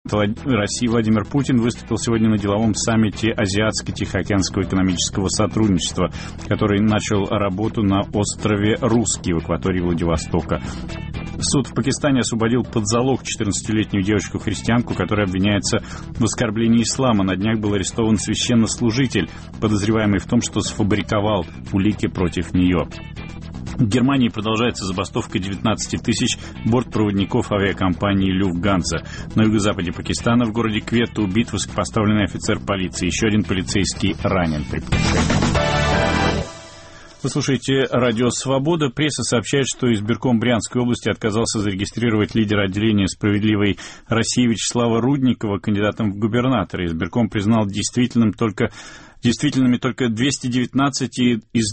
России Владимир Путин выступил сегодня на деловом саммите Азиатско-Тихоокеанского экономического сотрудничества, который начал работу на острове Русский в акватории Владивостока. Суд в Пакистане освободил под залог 14-летнюю девочку-христианку, которая обвиняется в оскорблении ислама. На днях был арестован священнослужитель, подозреваемый в том, что сфабриковал улики против нее. В Германии продолжается забастовка 19 тысяч бортпроводников авиакомпании «Люфтганза». На юго-западе Пакистана в городе Кветта убит высокопоставленный офицер полиции. Еще один полицейский ранен при покушении. Вы слушаете радио «Свобода». Пресса сообщает, что избирком Брянской области отказался зарегистрировать лидера отделения «Справедливой России» Вячеслава Рудникова кандидатом в губернаторы. Избирком признал действительными только 219 из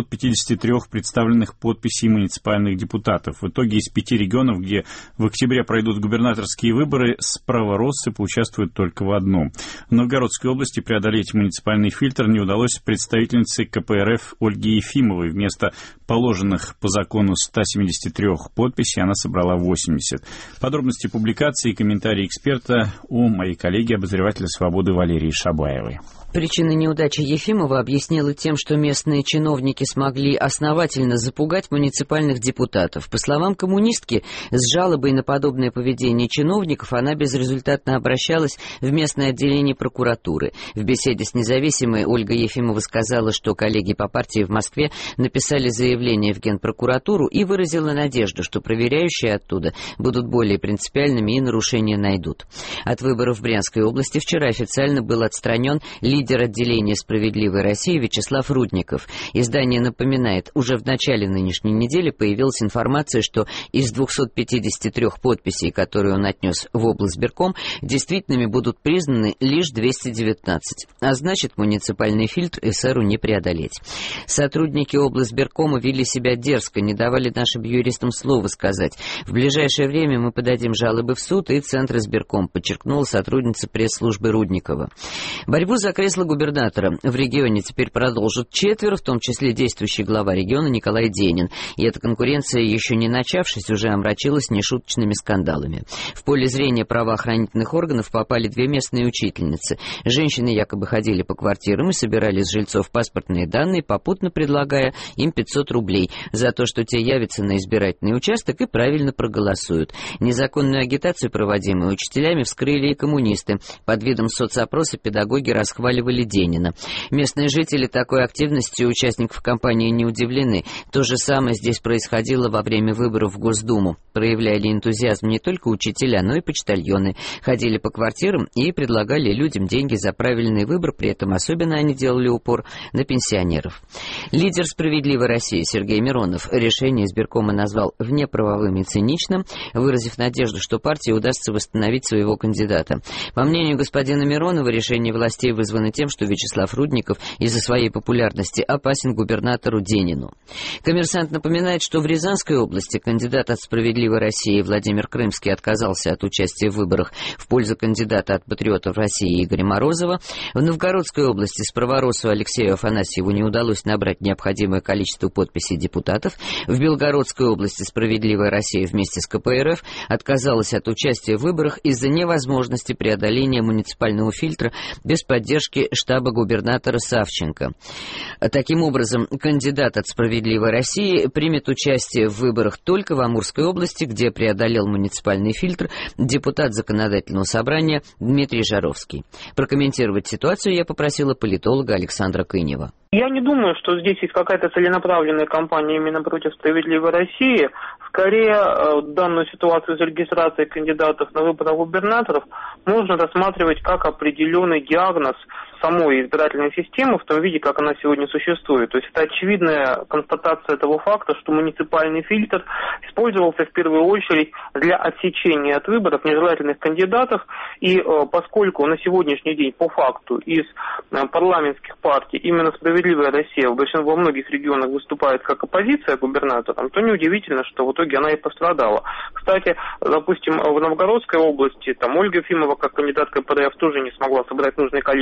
253 представленных подписей муниципальных депутатов. В итоге из 5 регионов, где в октябре пройдут губернаторские выборы, справороссы поучаствуют только в одном. В Новгородской области преодолеть муниципальный фильтр не удалось представительнице КПРФ Ольге Ефимовой. Вместо положенных по закону 173 подписей она собрала 80. Подробности публикации и комментарии эксперта у моей коллеги, обозревателя «Свободы» Валерии Шабаевой. Причины неудачи Ефимова объяснила тем, что местные чиновники смогли основательно запугать муниципальных депутатов. По словам коммунистки, с жалобой на подобное поведение чиновников она безрезультатно обращалась в местное отделение прокуратуры. В беседе с независимой Ольга Ефимова сказала, что коллеги по партии в Москве написали заявление в Генпрокуратуру и выразила надежду, что проверяющие оттуда будут более принципиальными и нарушения найдут. От выборов в Брянской области вчера официально был отстранен лидер отделения «Справедливой России» Вячеслав Рудников. Издание напоминает, уже в начале нынешней недели появилась информация, что из 253 подписей, которые он отнес в облсбирком, действительными будут признаны лишь 219. А значит, муниципальный фильтр эсеру не преодолеть. Сотрудники облсбиркома вели себя дерзко, не давали нашим юристам слова сказать. В ближайшее время мы подадим жалобы в суд и Центр избирком, подчеркнула сотрудница пресс-службы Рудникова. Борьбу за кресло губернатора в регионе теперь продолжат 4, в том числе действующий глава региона Николай Денин. И эта конкуренция, еще не начавшись, уже омрачилась нешуточными скандалами. В поле зрения правоохранительных органов попали 2 местные учительницы. Женщины якобы ходили по квартирам и собирали с жильцов паспортные данные, попутно предлагая им 500 рублей за то, что те явятся на избирательный участок и правильно проголосуют. Незаконную агитацию, проводимую учителями, вскрыли и коммунисты. Под видом соцопроса педагоги расхваливали Денина. Местные жители такой активностью участников кампании не удивлены. То же самое здесь происходило во время выборов в Госдуму. Проявляли энтузиазм не только учителя, но и почтальоны. Ходили по квартирам и предлагали людям деньги за правильный выбор, при этом особенно они делали упор на пенсионеров. Лидер «Справедливой России» Сергей Миронов решение избиркома назвал внеправовым и циничным, выразив надежду, что партии удастся восстановить своего кандидата. По мнению господина Миронова, решение властей вызвано тем, что Вячеслав Рудников из-за своей популярности опасен губернатору Денину. «Коммерсант» напоминает, что в Рязанской области кандидат от «Справедливой России» Владимир Крымский отказался от участия в выборах в пользу кандидата от «Патриотов России» Игоря Морозова. В Новгородской области справороссу Алексею Афанасьеву не удалось набрать необходимое количество подписей депутатов. В Белгородской области «Справедливая Россия» вместе с КПРФ отказалась от участия в выборах из-за невозможности преодоления муниципального фильтра без поддержки штаба губернатора Савченко. Таким образом, кандидат от «Справедливой России» примет участие в выборах только в Амурской области, где преодолел муниципальный фильтр депутат Законодательного собрания Дмитрий Жаровский. Прокомментировать ситуацию я попросила политолога Александра Кынева. Я не думаю, что здесь есть какая-то целенаправленная кампания именно против «Справедливой России». Скорее, данную ситуацию с регистрацией кандидатов на выборы губернаторов можно рассматривать как определенный диагноз самой избирательной системы в том виде, как она сегодня существует. То есть это очевидная констатация того факта, что муниципальный фильтр использовался в первую очередь для отсечения от выборов нежелательных кандидатов, и поскольку на сегодняшний день по факту из парламентских партий именно «Справедливая Россия» во многих регионах выступает как оппозиция губернаторам, то неудивительно, что в итоге она и пострадала. Кстати, допустим, в Новгородской области Ольга Ефимова как кандидат КПРФ тоже не смогла собрать нужное количество подписей,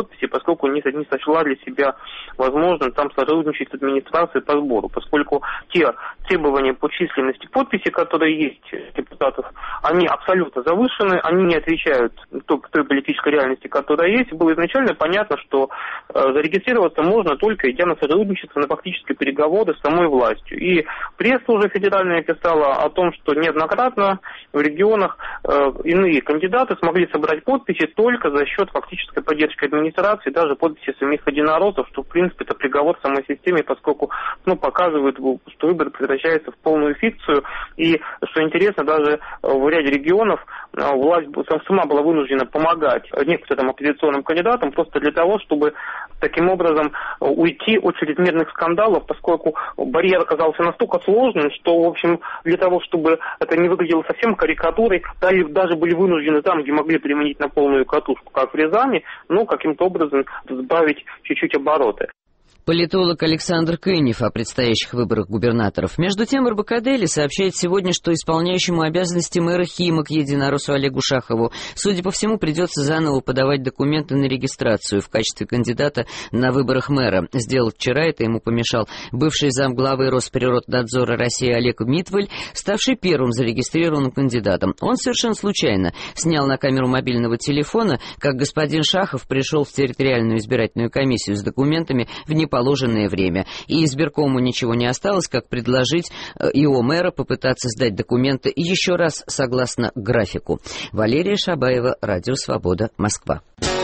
подписи, поскольку не сочла для себя возможным там сотрудничать с администрацией по сбору, поскольку те требования по численности подписей, которые есть депутатов, они абсолютно завышены, они не отвечают той политической реальности, которая есть. Было изначально понятно, что зарегистрироваться можно только идя на сотрудничество, на фактические переговоры с самой властью. И пресса уже федеральная писала о том, что неоднократно в регионах иные кандидаты смогли собрать подписи только за счет фактической поддержки администрации, даже подписи самих единороссов, что в принципе это приговор самой системе, поскольку показывает, что выбор превращается в полную фикцию. И, что интересно, даже в ряде регионов власть сама была вынуждена помогать некоторым оппозиционным кандидатам просто для того, чтобы таким образом уйти от чрезмерных скандалов, поскольку барьер оказался настолько сложным, что, в общем, для того, чтобы это не выглядело совсем карикатурой, даже были вынуждены там, где могли применить на полную катушку, как в Рязани, каким-то образом сбавить чуть-чуть обороты. Политолог Александр Кынев о предстоящих выборах губернаторов. Между тем, РБК Дейли сообщает сегодня, что исполняющему обязанности мэра Химок единороссу Олегу Шахову, судя по всему, придется заново подавать документы на регистрацию в качестве кандидата на выборах мэра. Сделать вчера это ему помешал бывший замглавы Росприроднадзора России Олег Митвель, ставший первым зарегистрированным кандидатом. Он совершенно случайно снял на камеру мобильного телефона, как господин Шахов пришел в территориальную избирательную комиссию с документами в неположенное время. И избиркому ничего не осталось, как предложить ИО мэра попытаться сдать документы еще раз согласно графику. Валерия Шабаева, Радио Свобода, Москва.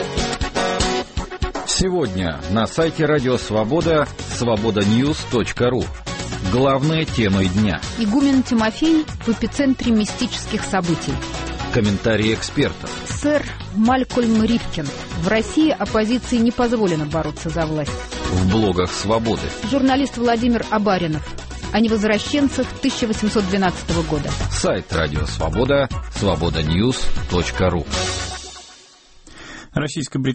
Сегодня на сайте Радио Свобода свободаньюз.ру. Главные темы дня. Игумен Тимофей в эпицентре мистических событий. Комментарии экспертов. Сэр Малькольм Рифкин. В России оппозиции не позволено бороться за власть. В блогах «Свободы». Журналист Владимир Абаринов. О невозвращенцах 1812 года. Сайт Радио Свобода свободаньюз.ру.